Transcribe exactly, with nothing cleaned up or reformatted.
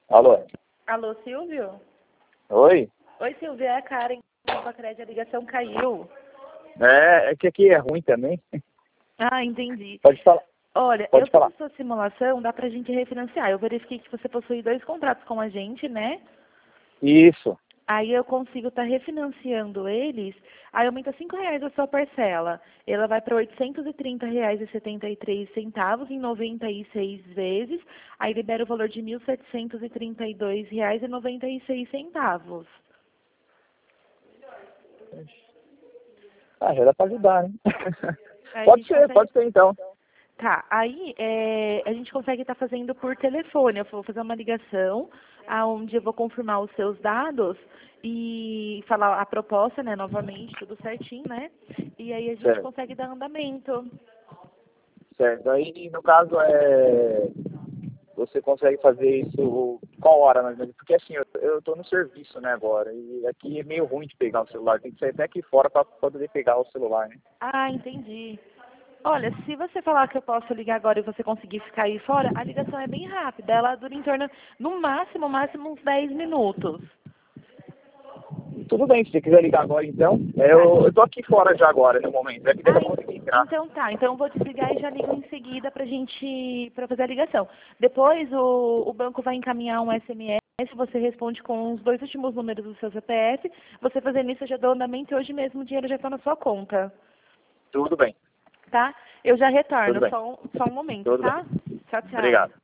Alô? Alô, Silvio? Oi? Oi, Silvio, é a Karen. A crédito, a ligação caiu. É, é que aqui é ruim também. Ah, entendi. Pode falar. Olha, Pode eu falar. fiz sua simulação, dá pra gente refinanciar. Eu verifiquei que você possui dois contratos com a gente, né? Isso. Aí eu consigo estar refinanciando eles, aí aumenta cinco reais a sua parcela. Ela vai para oitocentos e trinta reais e setenta e três centavos em noventa e seis vezes, aí libera o valor de mil setecentos e trinta e dois reais e noventa e seis centavos. Ah, já dá pra ajudar, né? Aí a Pode gente ser, consegue... pode ser então. Tá, aí é, a gente consegue estar fazendo por telefone. Eu vou fazer uma ligação, aonde eu vou confirmar os seus dados e falar a proposta, né, novamente, tudo certinho, né? E aí a gente Certo. consegue dar andamento. Certo. Aí, no caso, é... você consegue fazer isso qual hora, mais ou menos? Porque assim, eu, eu tô no serviço, né, agora. E aqui é meio ruim de pegar o celular. Tem que sair até aqui fora pra poder pegar o celular, né? Ah, entendi. Olha, se você falar que eu posso ligar agora e você conseguir ficar aí fora, a ligação é bem rápida. Ela dura em torno, no máximo, máximo uns dez minutos. Tudo bem, se você quiser ligar agora então. É, Tá. eu, eu tô aqui fora já agora, no momento. É que daí Ah, eu en- consegui entrar. então tá. Então eu vou desligar e já ligo em seguida pra gente, pra fazer a ligação. Depois o, o banco vai encaminhar um S M S, você responde com os dois últimos números do seu C P F. Você fazendo isso, eu já dou andamento e hoje mesmo o dinheiro já está na sua conta, Tudo bem, tá? Eu já tudo retorno, bem, só um, só um momento, tudo bem. tá? Tchau, tchau. Obrigado.